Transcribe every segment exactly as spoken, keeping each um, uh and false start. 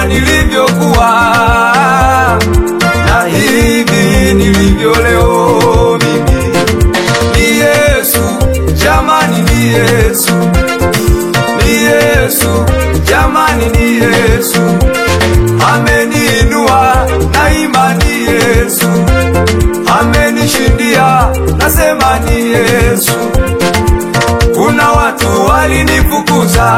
kama nilivyokuwa na hivi nilivyo leo mimi. Ni Yesu, jamani ni Yesu. Ni Yesu, jamani ni Yesu. Ameniinua na imani Yesu. Amenishindia nasema ni Yesu. Kuna watu walinifukuza,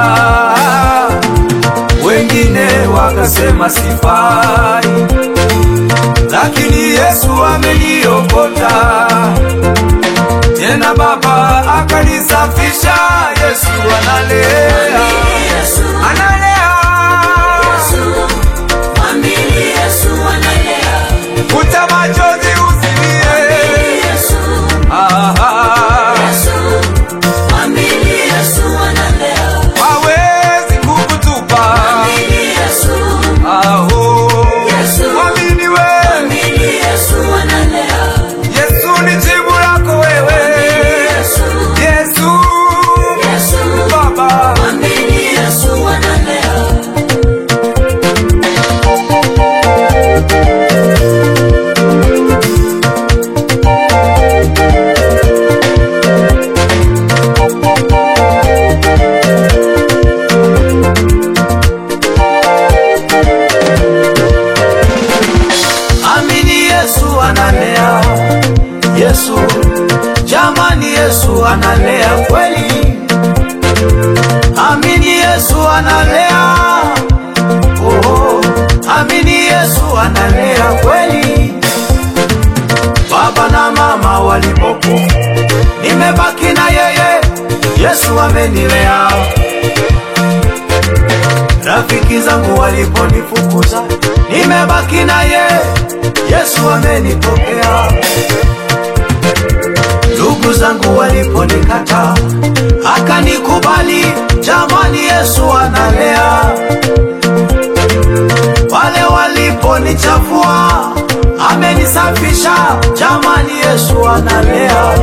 wengine wakasema sifai, lakini Yesu ameniokota. Tena Baba akanisafisha. Yesu analea, analea. Mwamini Yesu analea. Futa machozi usilie. Yesu. Aha. Yesu. Mwamini Yesu analea. Hawezi kukutupa. Mwamini Yesu. Aho. Yesu. Mwamini wewe. Mwamini Yesu analea. Yesu ni jibu lako wewe. Yesu. Yesu. Yesu. Baba. Mwamini Yesu analea. Amini Yesu analea. Yesu, jamani Yesu analea kweli. Amini Yesu analea. Oh, amini Yesu analea kweli. Baba na mama walipopo, nimebaki na yeye. Yesu amenilea. Rafiki zangu waliponifukuza, nimebaki na yeye. Yesu amenipokea. Ndugu zangu waliponikata, akanikubali. Jamani Yesu analea. Wale waliponichafua, amenisafisha. Jamani Yesu analea.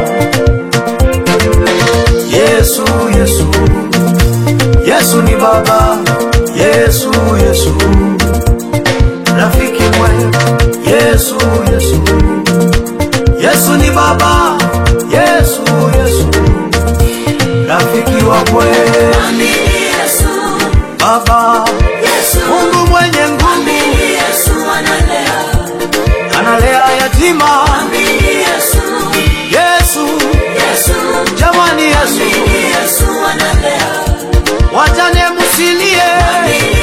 Yesu, Yesu, Yesu ni Baba. Yesu, Yesu, rafiki mwema. Yesu, Yesu, Yesu ni Baba. Yesu, Yesu, rafiki wa kweli. Mwamini Yesu. Baba, Yesu. Mungu mwenye nguvu. Mwamini Yesu analea. Analea yatima. Mwamini Yesu. Yesu, Yesu. jamani Yesu. Mwamini Yesu analea. Wajane musilie. Mwamini